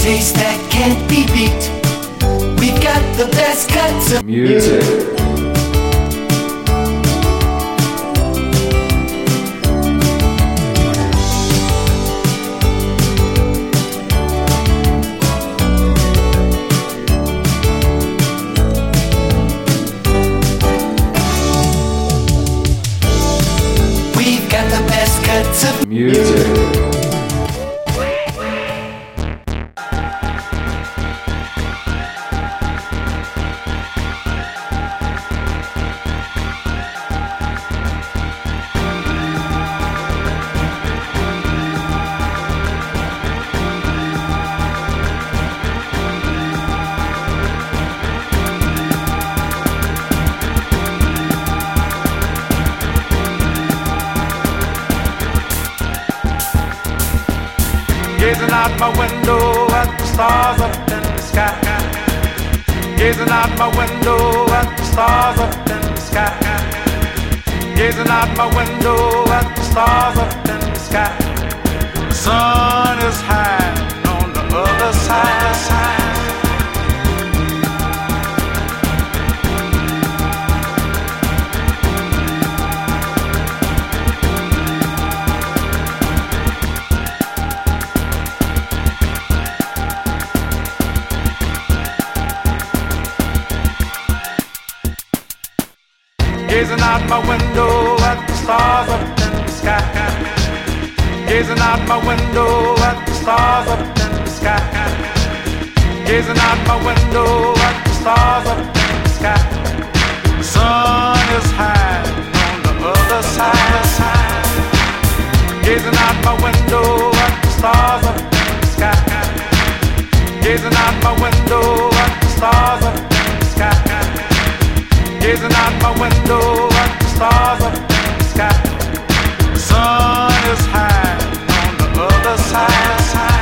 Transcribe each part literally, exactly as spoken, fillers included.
taste that can't be beat. We've got the best cuts of music. We've got the best cuts of music. Gazing out my window at the stars up in the sky. Gazing out my window at the stars up in the sky. Gazing out my window at the stars up in the sky. The sun is high on the other side. side. Gazing out my window at the stars up in the sky. Gazing out my window at the stars up in the sky. Gazing out my window at the stars up in the sky. The sun is high on the other side. side. Gazing out my window at the stars up in the sky. Gazing out my window at the stars up in the sky. Gazing out my window at the stars up in the sky. The sun is high on the other side. side.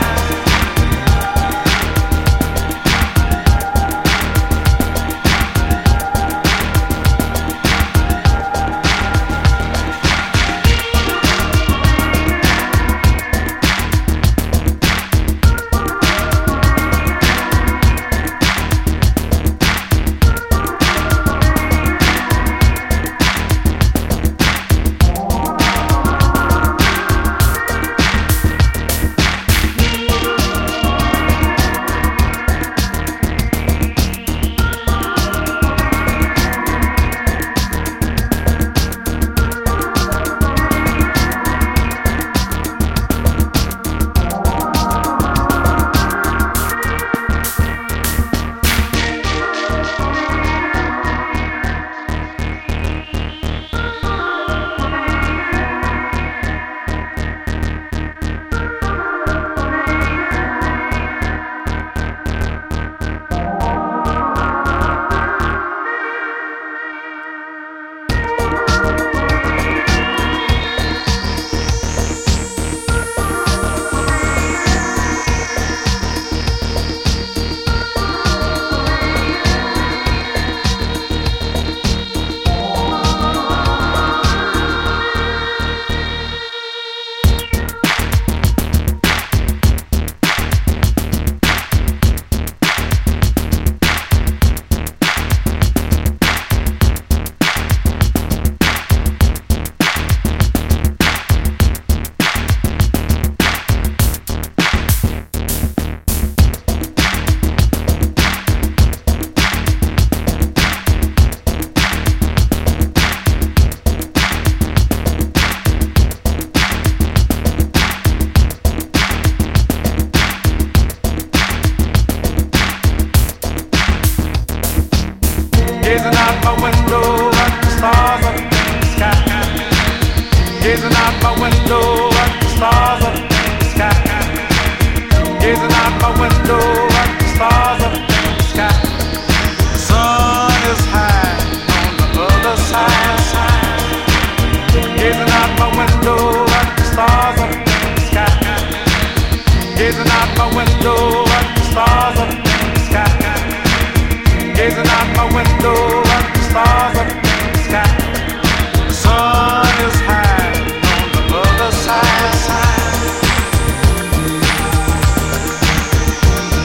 Gazing out my window at the stars up in the sky. Gazing out my window at the stars up in the sky. Gazing out my window at the stars up in the sky. The sun is high on the other side. Gazing out my window at the stars up in the sky. Gazing out my window at the stars up in the sky. Gazing out my window at the stars up in the sky. The sun is high on the other side. side.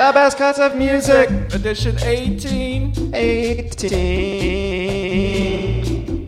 The best cuts of music. Edition eighteen. eighteen.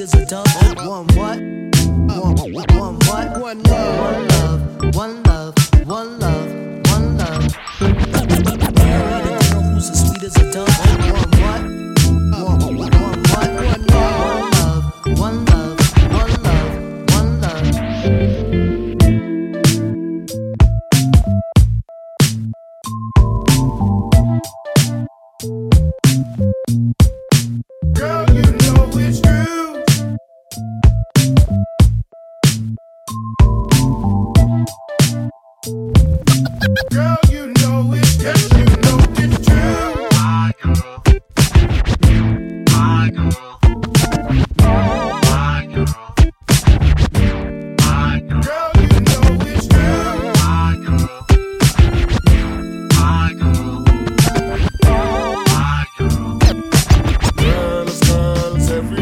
as a dove. One what? One, one, one what? One love. One love. One love. One love. One love. Married a girl who's as sweet as a dove. One what? One, one, one what? One love. One love. One love. One love. Girl, you know it's true. Girl, you know it's, yes, you know it's true. My girl. My girl. My girl. My girl. Girl, you know it's true. My girl. My girl. My girl. Girls, girls, every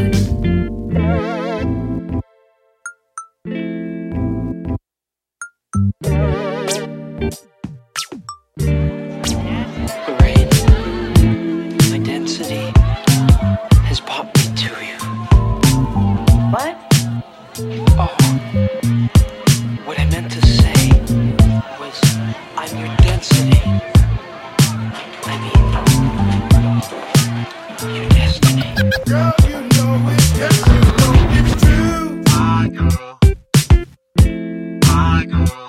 Lorraine, my density has brought me to you. What? Oh, what I meant to say was I'm your density. I mean, your destiny. girl, you know it, yes, you know it's true. My girl. My girl.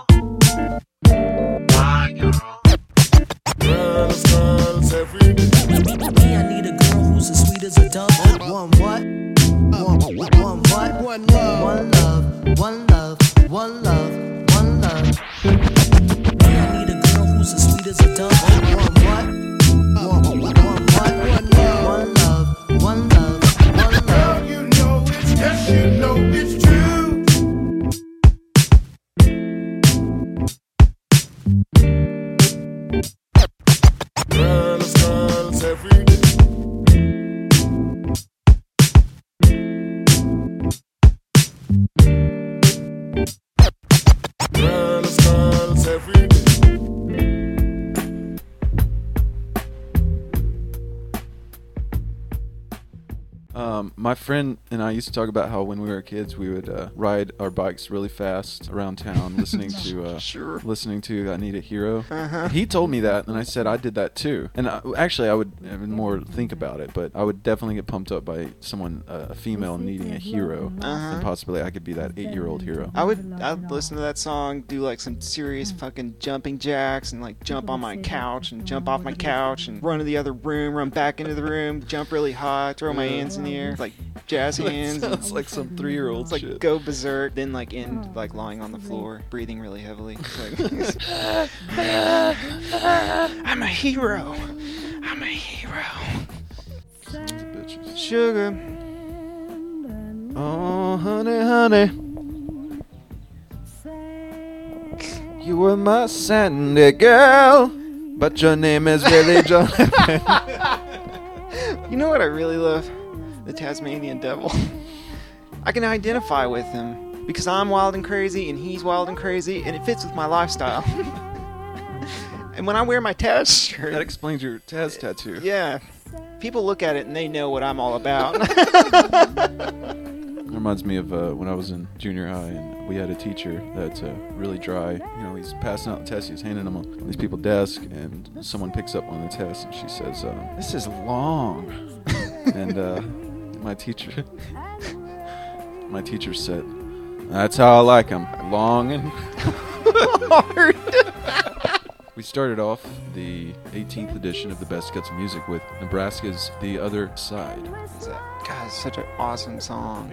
My girl. Girls, girls, every Me, I need a girl who's as sweet as a dove. One what? One, one, one what? One love. One love. One love. One love. One love. Me, I need a girl who's as sweet as a dove. One what? One, one, one what? One love. One love. One love. One love. girl, you know it's, yes, you know it's true. Girls, girls, every Girls, girls, every Um, my friend and I used to talk about how when we were kids we would uh, ride our bikes really fast around town, listening to uh, Sure. listening to "I Need a Hero." Uh-huh. He told me that, and I said I did that too. And I, actually, I would I would more think about it, but I would definitely get pumped up by someone, uh, a female, needing a hero, Uh-huh. and possibly I could be that eight-year-old hero. I would I'd listen to that song, do like some serious fucking jumping jacks, and like jump on my couch and jump off my couch and run to the other room, run back into the room, jump really high, throw my hands in the air, like jazz hands. and, Sounds like some three-year-old like shit. go berserk, then like end like lying on the floor, breathing really heavily. Like, I'm a hero. I'm a hero. Bitches. Sugar. Oh, honey, honey, you were my Sandy girl, but your name is really John. You know what I really love? The Tasmanian Devil. I can identify with him because I'm wild and crazy and he's wild and crazy and it fits with my lifestyle. And when I wear my Taz shirt, That explains your Taz tattoo. yeah, people look at it and they know what I'm all about. It reminds me of uh, when I was in junior high and we had a teacher that's uh, really dry. You know, he's passing out the tests, he's handing them on these people's desk, and someone picks up one of the tests and she says, uh, "This is long." And uh, my teacher, my teacher said, "That's how I like them, long and hard." We started off the eighteenth edition of the Best Cuts of Music with Nebraska's "The Other Side." God, it's such an awesome song.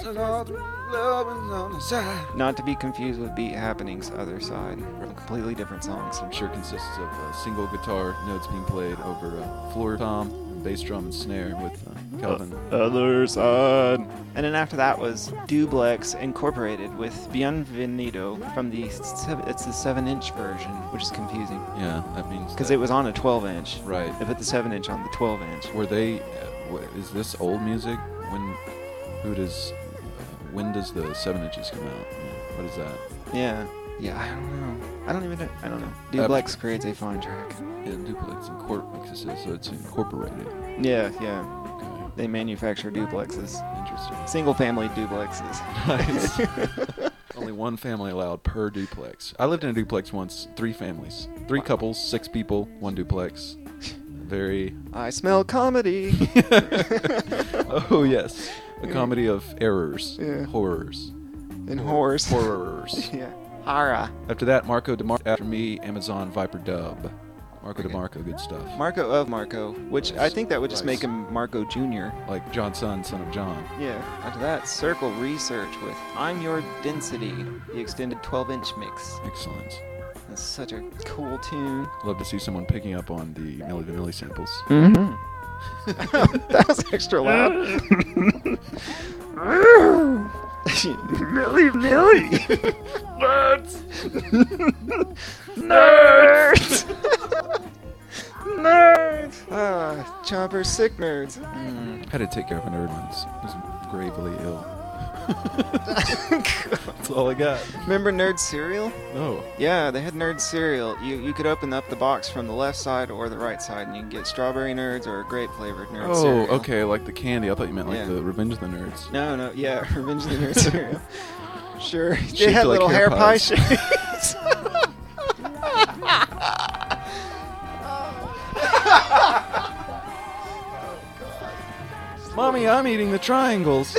Not to be confused with Beat Happening's Other Side. Completely different songs. I'm sure consists of uh, single guitar notes being played over uh, floor tom, and bass drum, and snare with uh, Calvin. Other Side. And then after that was Dublex Incorporated with Bienvenido from the seven, it's the seven inch version, which is confusing Yeah, that means because that- it was on a twelve inch. right. They put the seven inch on the twelve inch. Were they? Uh, wh- is this old music? When? Who does? Uh, when does the seven inches come out? Yeah, what is that? Yeah. Yeah, I don't know. I don't even know. I don't know. Dublex creates a fine track. Yeah, duplex incorporated, so it's incorporated. Yeah, yeah. Okay. They manufacture duplexes. Interesting. Single family duplexes. Nice. Only one family allowed per duplex. I lived in a duplex once. Three families. Three couples, six people, one duplex. Very... I smell comedy. Oh, yes. A comedy of errors. Yeah. Horrors. And whores. Horrors. Yeah. Horror. After that, Marco DeMarco. After me, Amazon Viper Dub. Marco Okay. DeMarco, good stuff. Marco of Marco, which I think that would just Nice. make him Marco Junior Like John Son, son of John. Yeah. After that, Circle Research with I'm Your Density, the extended twelve inch mix. Excellent. That's such a cool tune. Love to see someone picking up on the Milli Vanilli samples. Mm-hmm. That was extra loud. Millie, Millie. Nerds. Nerds. Nerds. Ah, Chomper sick nerds. Mm. Had to take care of a nerd once. He was gravely ill. That's all I got. Remember Nerd cereal? Oh. Yeah, they had Nerd cereal. You you could open up the box from the left side or the right side, and you can get strawberry Nerds or grape flavored Nerd Oh, cereal. okay, like the candy. I thought you meant like Yeah. the Revenge of the Nerds. No, no, yeah, Revenge of the Nerd cereal. Sure, they Shaped had like little hair hair pie pies. shapes. Mommy, I'm eating the triangles.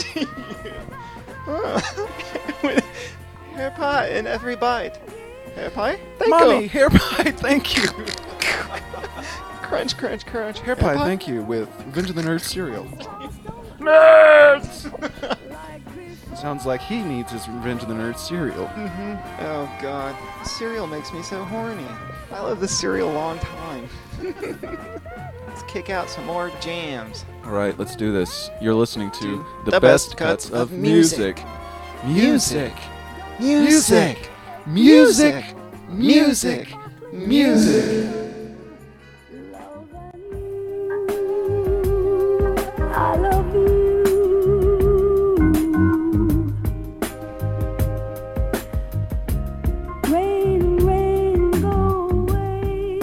With hair pie in every bite. Hair pie? Thank Mommy, you. hair pie, thank you. Crunch, crunch, crunch. Hair pie, thank you, with Revenge of the Nerds cereal. Nerds! Sounds like he needs his Revenge of the Nerds cereal. Mm-hmm. Oh, God. Cereal makes me so horny. I love this cereal a long time. Let's kick out some more jams. All right, let's do this. You're listening to the, the best, cuts, of music. Music. Music. Music. Music. Music. I love you. Rain, rain, go away.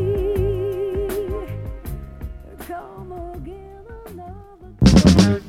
Come again another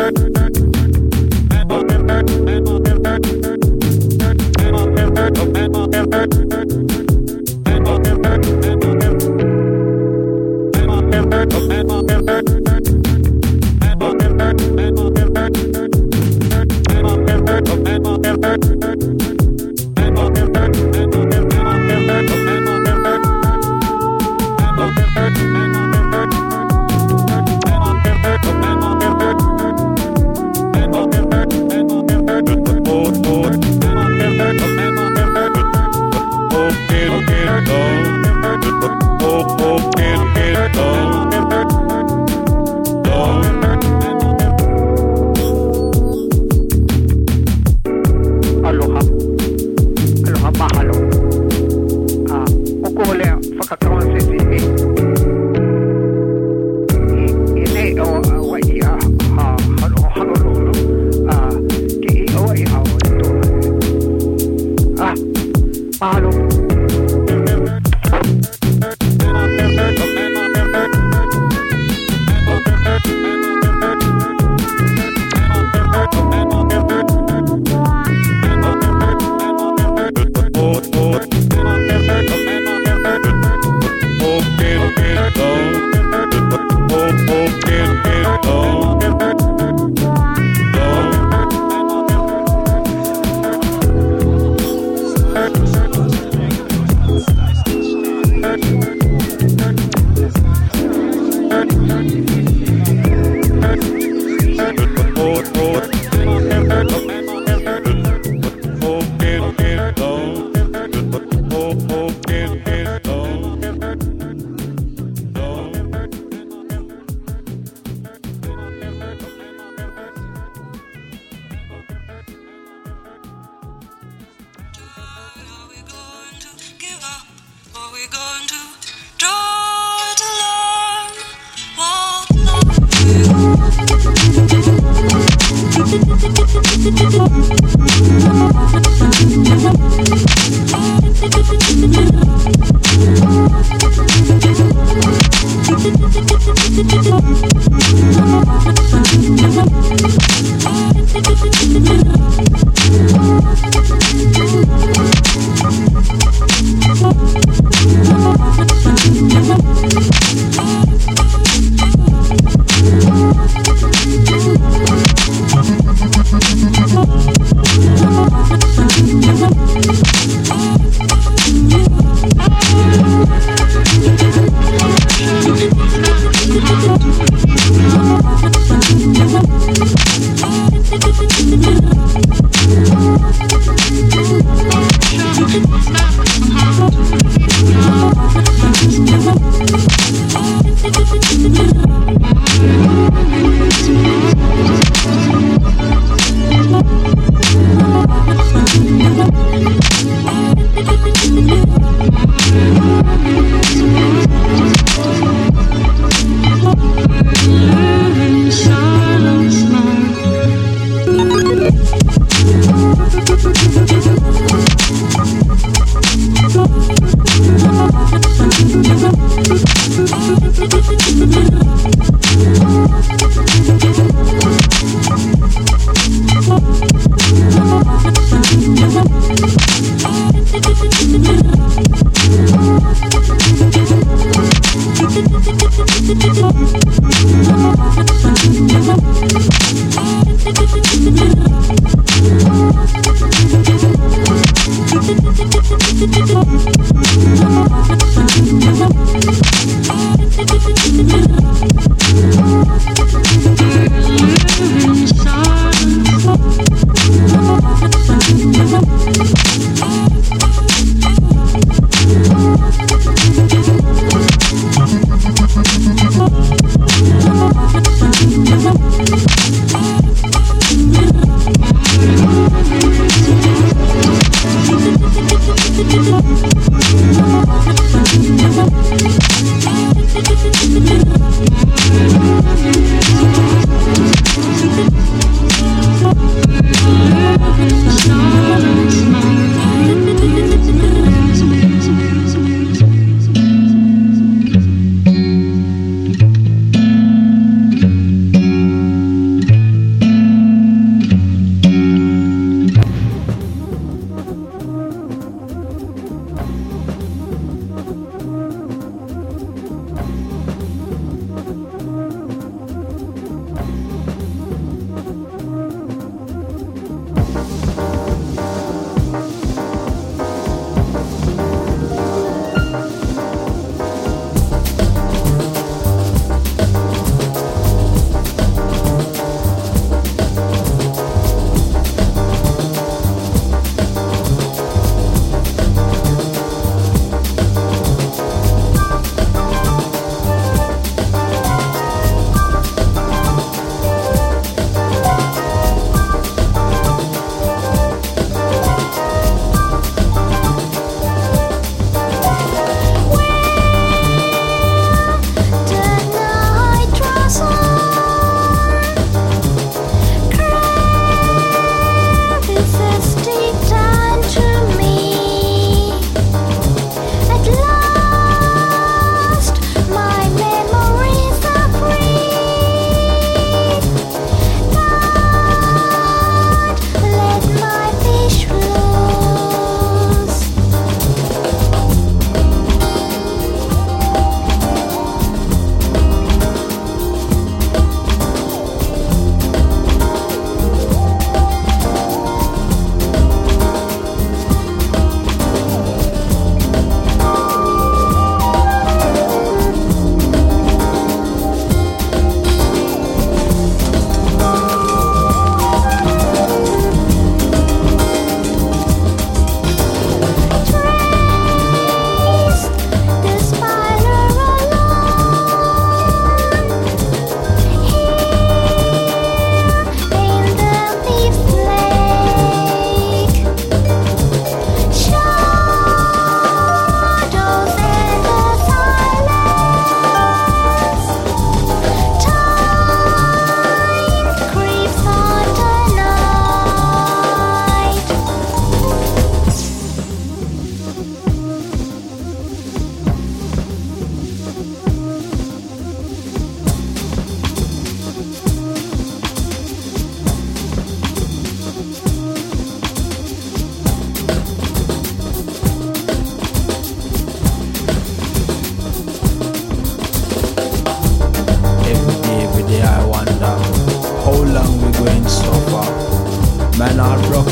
Thank you.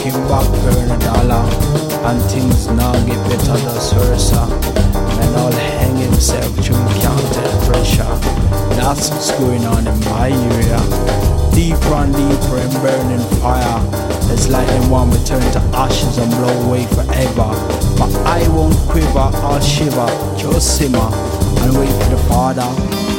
looking back for a dollar, and things now get better thus versa. Man all hang himself to counter the pressure. That's what's going on in my area. Deeper and deeper in burning fire. It's like them want to turn to ashes and blow away forever. But I won't quiver or shiver, just simmer and wait for the Father.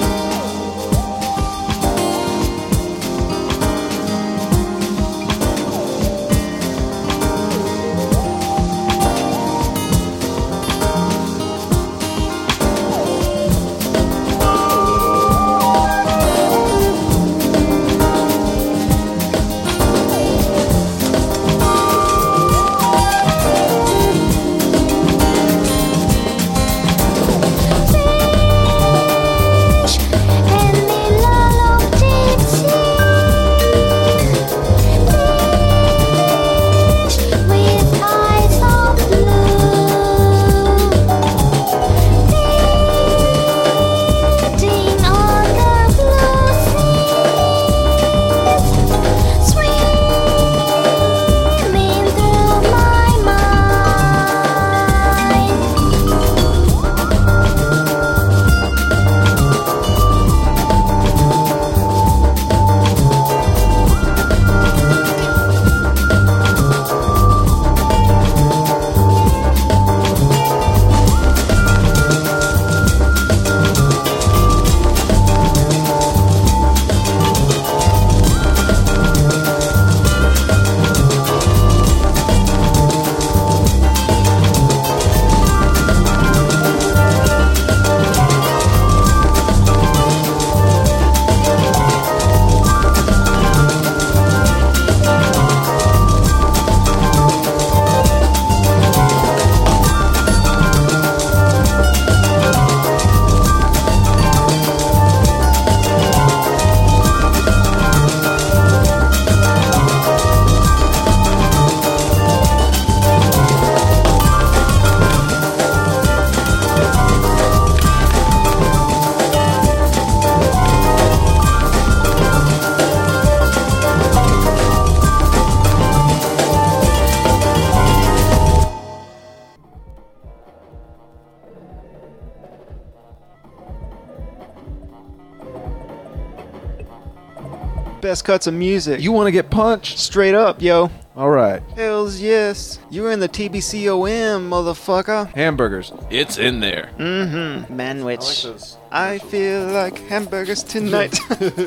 Best cuts of music. You want to get punched? Straight up, yo. All right. Hells yes. You were in the T B C O M, motherfucker. Hamburgers. It's in there. Mm-hmm. Manwich. I like those. I feel like hamburgers tonight.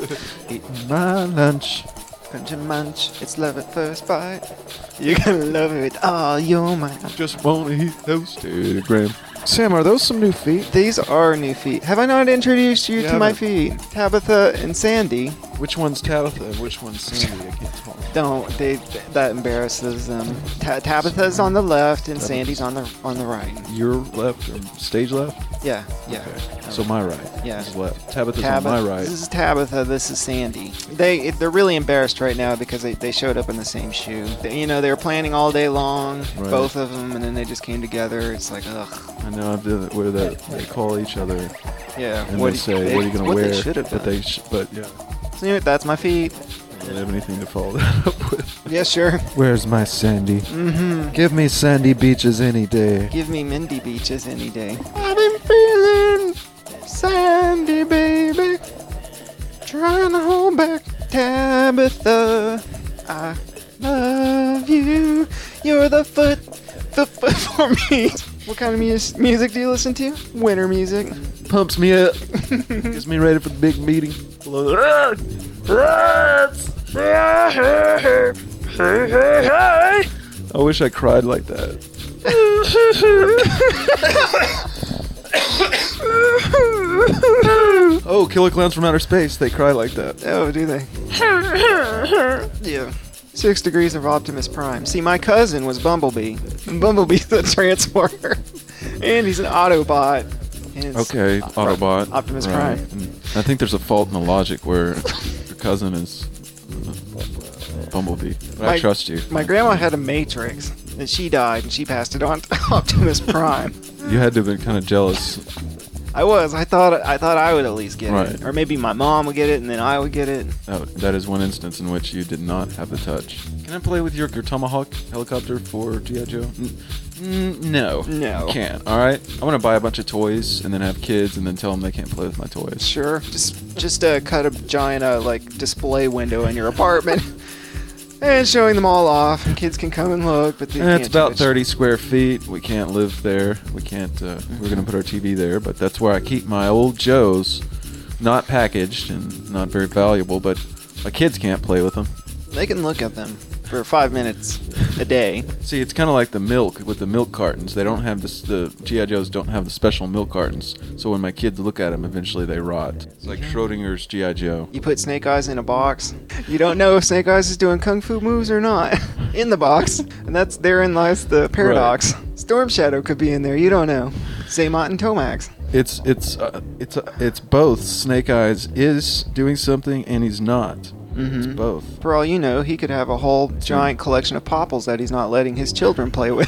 Eating my lunch. Punch and munch. It's love at first bite. You're gonna love it all your mind. Just wanna eat toasted graham. Sam, are those some new feet? These are new feet. Have I not introduced you You to my haven't. feet? Tabitha and Sandy. Which one's Tabitha and which one's Sandy? I can't tell. Don't they? That embarrasses them. Ta- Tabitha's on the left and Sandy's on the on the right. Your left or stage left? Yeah, yeah. Okay. So my right. Yeah. Is left. Tabitha's Tabitha, on my right. This is Tabitha. This is Sandy. They they're really embarrassed right now because they, they showed up in the same shoe. They, you know they were planning all day long, Right. both of them, and then they just came together. It's like ugh. I know I did it where that they call each other Yeah. and what they do- say, they- "What are you gonna what wear?" They should have but done. they, sh- but yeah, So, you know, that's my feet. I don't have anything to follow that up with. Yeah, sure. Where's my Sandy? Mm-hmm. Give me Sandy Beaches any day. Give me Mindy Beaches any day. I've been feeling Sandy, baby. Trying to hold back Tabitha. I love you. You're the foot, the foot for me. What kind of mus- music do you listen to? Winter music. Pumps me up. Gets me ready for the big meeting. I wish I cried like that. Oh, Killer Clowns from Outer Space. They cry like that. Oh, do they? Yeah. Six Degrees of Optimus Prime. See, my cousin was Bumblebee. And Bumblebee's the Transformer. And he's an Autobot. And it's Okay, Op- Autobot. Optimus Right. Prime. And I think there's a fault in the logic where your cousin is uh, Bumblebee. But I trust you. My grandma had a Matrix, and she died, and she passed it on to Optimus Prime. You had to have been kind of jealous I was. I thought I thought I would at least get Right. it. Or maybe my mom would get it and then I would get it. Oh, that is one instance in which you did not have the touch. Can I play with your, your Tomahawk helicopter for G I. Joe? N- n- no. No. You can't, alright? I'm going to buy a bunch of toys and then have kids and then tell them they can't play with my toys. Sure. Just just uh, cut a giant uh, like display window in your apartment. And showing them all off. Kids can come and look, but they Eh, can't it's about touch. thirty square feet. We can't live there. We can't, uh, we're going to put our T V there, but that's where I keep my old Joes. Not packaged and not very valuable, but my kids can't play with them. They can look at them for five minutes a day. See, it's kind of like the milk with the milk cartons. They don't have this. The G I. Joes don't have the special milk cartons. So when my kids look at them, eventually they rot. It's like Schrodinger's G I. Joe. You put Snake Eyes in a box. You don't know if Snake Eyes is doing kung fu moves or not in the box, and that's therein lies the paradox. Storm Shadow could be in there. You don't know. Zaymot and Tomax. It's it's uh, it's uh, it's both. Snake Eyes is doing something and he's not. Mm-hmm. It's both. For all you know, he could have a whole giant collection of popples that he's not letting his children play with.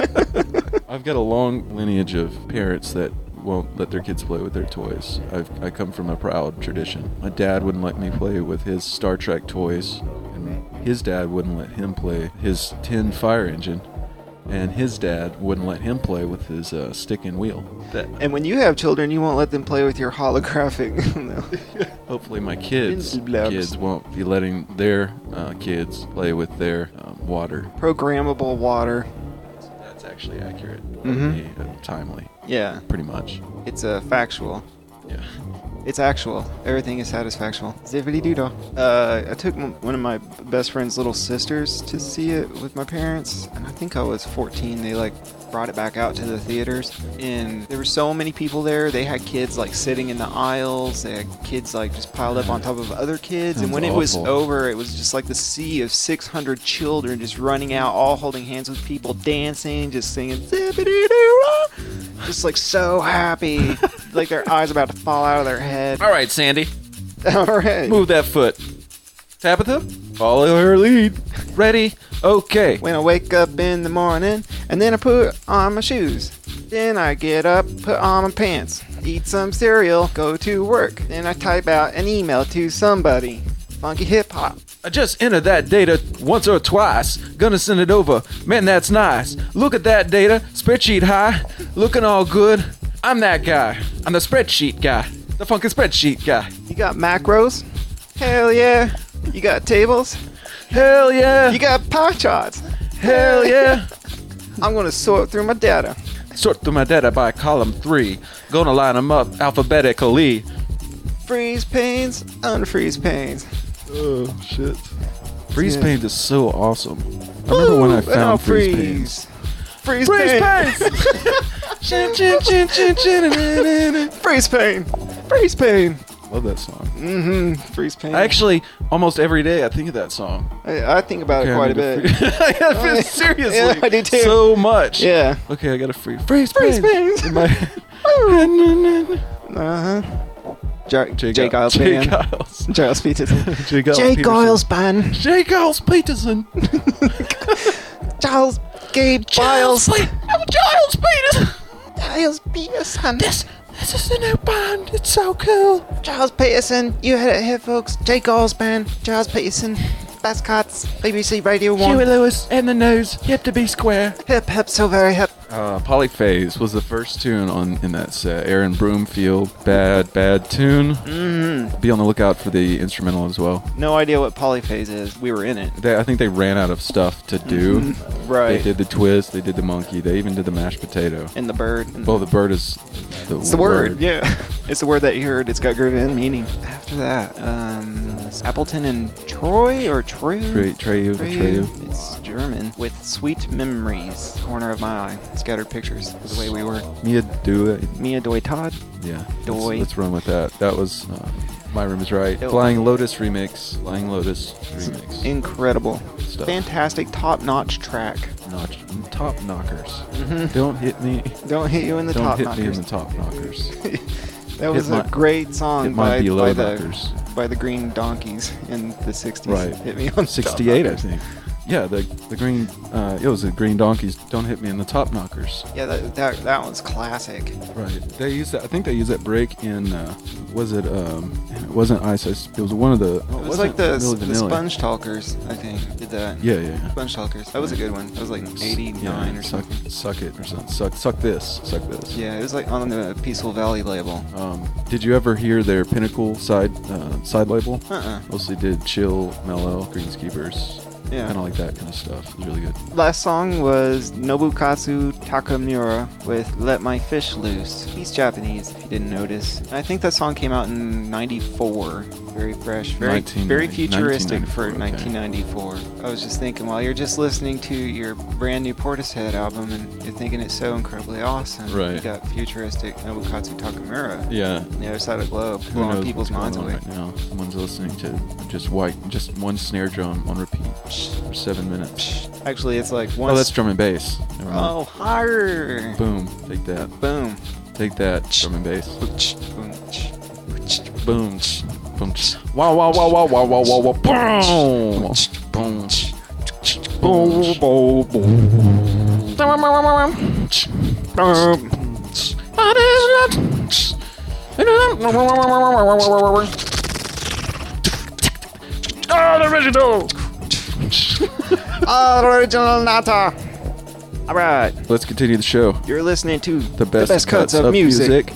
I've got a long lineage of parents that won't let their kids play with their toys. I've, I come from a proud tradition. My dad wouldn't let me play with his Star Trek toys, and his dad wouldn't let him play his tin fire engine, and his dad wouldn't let him play with his uh, stick and wheel. That, And when you have children, you won't let them play with your holographic. No. hopefully my kids Blobs. kids won't be letting their uh, kids play with their um, water. Programmable water. That's actually accurate. Mhm. Uh, timely. Yeah. Pretty much. It's a uh, factual. Yeah. It's actual. Everything is satisfactual. Zippity doo dah. Uh, I took m- one of my best friend's little sisters to see it with my parents, and I think I was fourteen. They like brought it back out to the theaters, and there were so many people there. They had kids like sitting in the aisles. They had kids like just piled up on top of other kids. And Sounds when it was awful. over, it was just like the sea of six hundred children just running out, all holding hands with people, dancing, just singing zippity doo dah. Just like so happy, like their eyes about to fall out of their head. All right, Sandy. All right. Move that foot. Tabitha, follow her lead. Ready? Okay. When I wake up in the morning, and then I put on my shoes. Then I get up, put on my pants, eat some cereal, go to work. Then I type out an email to somebody. Funky hip hop. I just entered that data once or twice. Gonna send it over. Man, that's nice. Look at that data. Spreadsheet high. Looking all good. I'm that guy. I'm the spreadsheet guy. The funky spreadsheet guy. You got macros? Hell yeah. You got tables? Hell yeah. You got pie charts? Hell yeah. I'm gonna sort through my data. Sort through my data by column three. Gonna line them up alphabetically. Freeze panes, unfreeze panes. Oh, shit. Freeze Yeah. paint is so awesome. I remember when I Ooh, and I'll found freeze paint. Freeze. Freeze, Freeze pain. Chin, chin, chin, chin, chin, chin, chin. Freeze pain. Freeze pain. Love that song. Mm-hmm. Freeze pain. Actually, almost every day I think of that song. I, I think about Okay, it I quite a need bit. to free- Oh, yeah. Seriously. Yeah, I do too. So much. Yeah. Okay, I gotta free freeze Freeze paint. pains. In my Uh-huh. J- J. Jake Giles. Giles J. band. Giles. Giles Peterson. J. Giles Jake Peterson. Giles band. J. Giles Peterson. Giles Gabe Giles. Giles Peterson. Giles Peterson. This, this is the new band. It's so cool. Giles Peterson. You heard it here, folks. Jake Giles band. Giles Peterson. Bascots. B B C Radio one. Huey Lewis and the News. Hip to be square. Hip hip so very hip. Uh, Polyphase was the first tune on in that set. Aaron Broomfield, bad, bad tune. Mm. Be on the lookout for the instrumental as well. No idea what polyphase is. We were in it. They, I think they ran out of stuff to do. Mhm. Right. They did the twist. They did the monkey. They even did the mashed potato. And the bird. And Well, the bird is the, it's the word. Yeah. It's the word that you heard. It's got groove in meaning. After that, um, Appleton and Troy or Troy? Trey, Treyu, Treyu. It's German. With sweet memories. Corner of my eye. Scattered pictures. The way we were. Mia do it. Mia Doi Todd. Yeah. Doi. Let's, let's run with that. That was uh, My Room is Right. Yo. Flying Lotus remix. Flying Lotus remix. Incredible. Stuff. Fantastic top-notch track. Notch, top knockers. Mhm. Don't hit me. Don't hit you in the Don't top hit knockers. me in the top knockers. That was Hit a my- great song hit my by, below by the knockers. by the Green Donkeys in the sixties. Right. Hit me on sixty-eight, I top think. Yeah, the the green. Uh, it was the Green Donkeys. Don't hit me in the Top Knockers. Yeah, that that, that one's classic. Right. They used that. I think they used that break in. Uh, was it? Um, it wasn't Ice Ice. It was one of the. Oh, It was like the, Milli the Vanilli. Sponge Talkers, I think, did that. Yeah, yeah, yeah. Sponge Talkers. That was a good one. That was like eighty-nine Yeah, or suck, something. Suck it or something. Suck, suck this. Suck this. Yeah, it was like on the Peaceful Valley label. Um, did you ever hear their Pinnacle side uh, side label? Uh-uh. Mostly did chill, mellow, Greenskeepers. Yeah. Kind of like that kind of stuff. It was really good. Last song was Nobukatsu Takamura with Let My Fish Loose. He's Japanese, if you didn't notice. And I think that song came out in ninety-four. Very fresh, very nineteen very futuristic for nineteen nineteen ninety-four. I was just thinking, while you're just listening to your brand new Portishead album and you're thinking it's so incredibly awesome, Right. you got futuristic Nobukatsu Takamura Yeah. on the other side of the globe, Who blowing knows people's what's going minds on away. right now? Someone's listening to just white, just one snare drum on repeat for seven minutes. Actually, it's like one. Oh, that's drum and bass. Never mind. Oh, higher. Boom. Take that. Boom. Take that. Drum and bass. Boom. Boom. Boom. Wow, wow, wow, wow, wow, wow, wow, wow. Boom. Boom. Boom, boom, boom. Oh, the original. Oh, the original Nata. All right. Let's continue the show. You're listening to The best, cuts, of, music.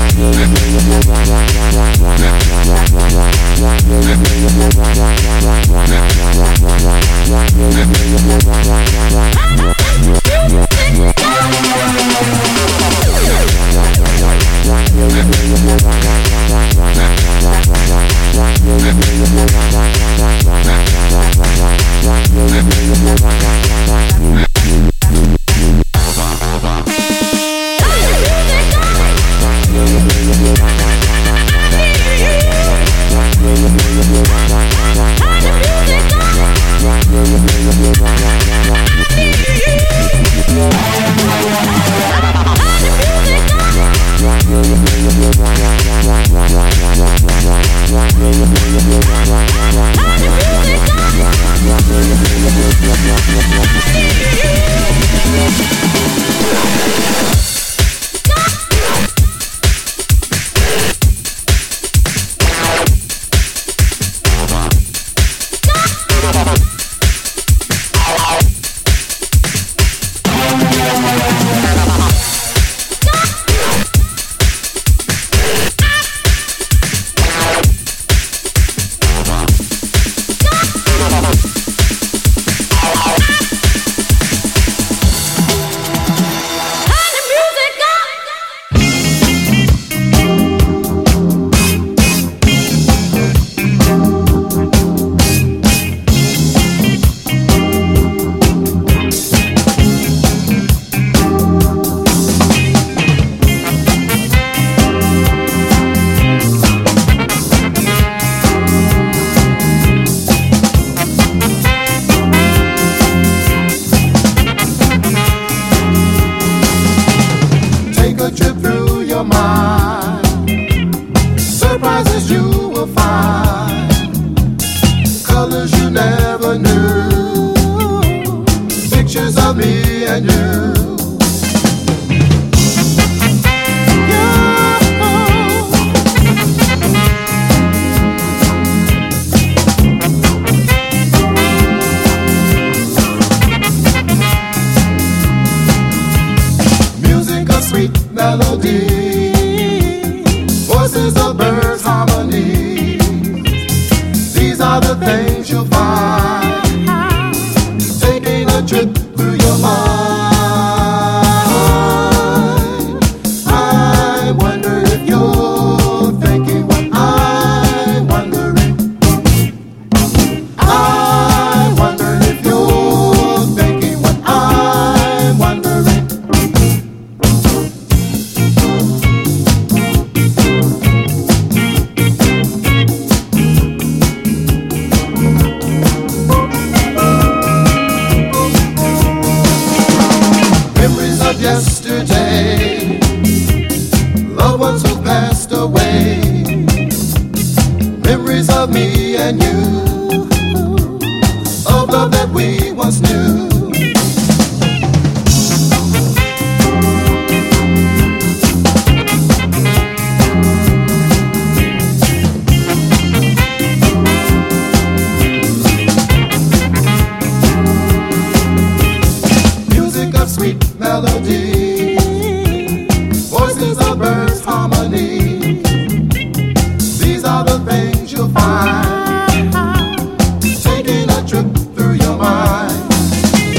Taking a trip through your mind.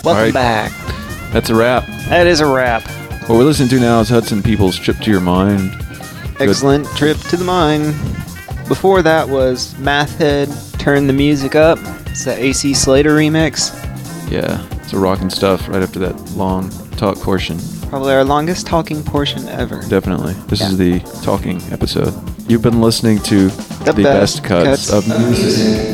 Welcome Alright. back. That's a wrap. That is a wrap. What we're listening to now is Hudson Peoples' Trip to Your Mind. Good. Excellent trip to the mind. Before that was Math Head, Turn the Music Up. It's the A C Slater remix. Yeah, it's a rockin' stuff right after that long talk portion. Probably our longest talking portion ever. Definitely. This Yeah. is the talking episode. You've been listening to The the, best best, cuts, cuts of of music.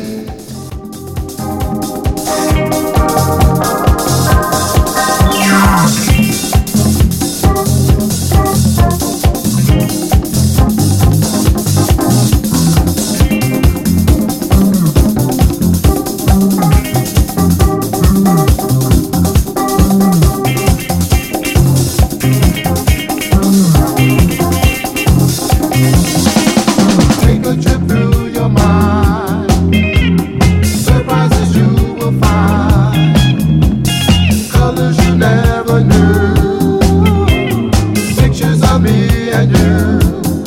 Take a trip through your mind. Surprises you will find. Colors you never knew. Pictures of me and you.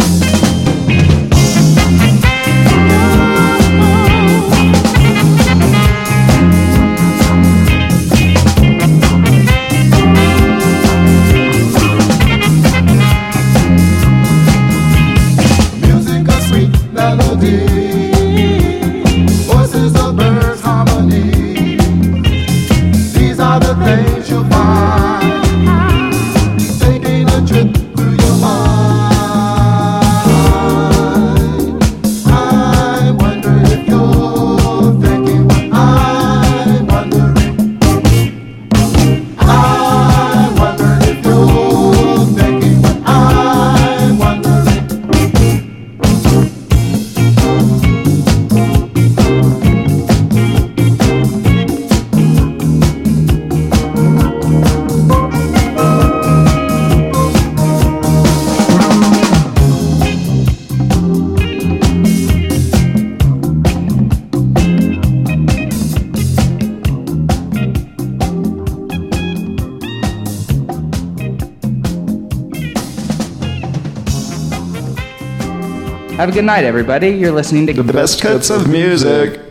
Music a sweet melody. Voices of birds harmony. These are the things you'll find. Taking a trip through your mind. I wonder if you're thinking what I'm wondering. I wonder if you're thinking what I'm wondering. Have a good night, everybody. You're listening to The best cuts of music.